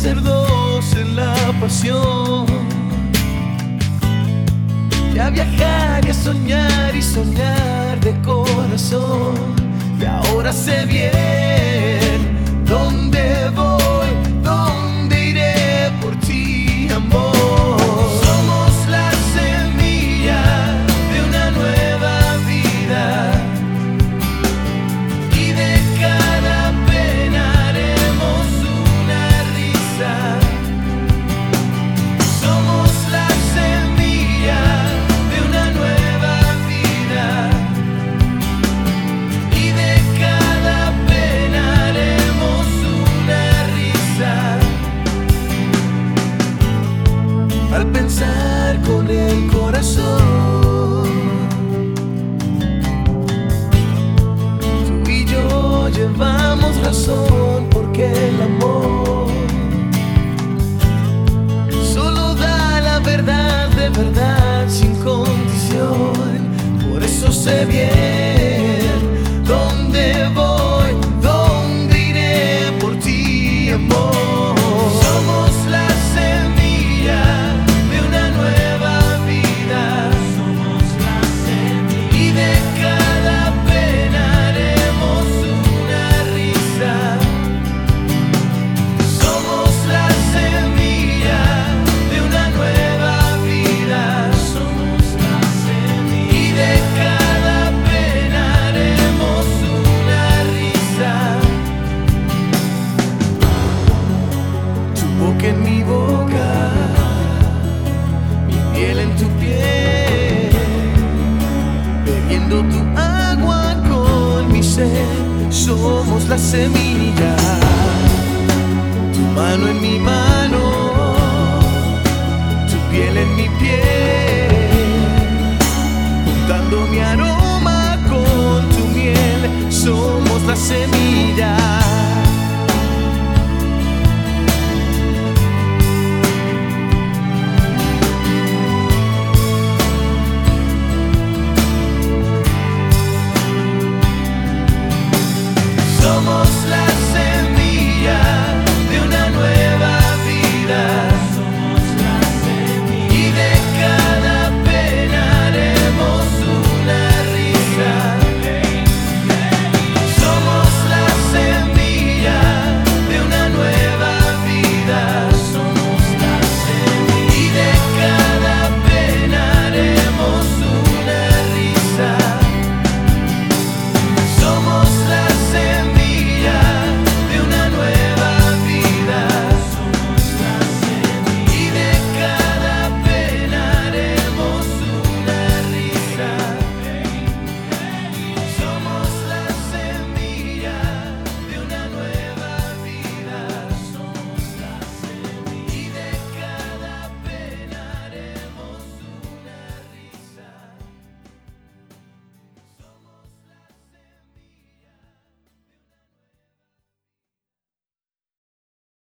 ser dos en la pasión, y a viajar y a soñar y soñar de corazón. Y ahora sé bien dónde voy, dónde iré por ti, amor. Somos la semilla de una nueva vida, y de cada pena haremos una risa. Somos la semilla de una nueva vida, y de cada pena haremos una risa. Al pensar con el corazón, tú y yo llevamos razón, porque el amor solo da la verdad de verdad, sin condición. Por eso sé bien dónde voy, dónde iré por ti, amor. Somos la semilla de una nueva vida, somos la semilla, y de cada pena haremos una risa. Somos la semilla de una nueva vida, somos la semilla, y de cada pena haremos una risa. Tu boca en mi boca, mi piel en tu piel, bebiendo tu agua con mi sed. Somos la semilla, tu mano en mi mano, tu piel en mi piel.